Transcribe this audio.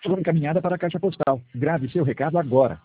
pessoa encaminhada para a caixa postal. Grave seu recado agora.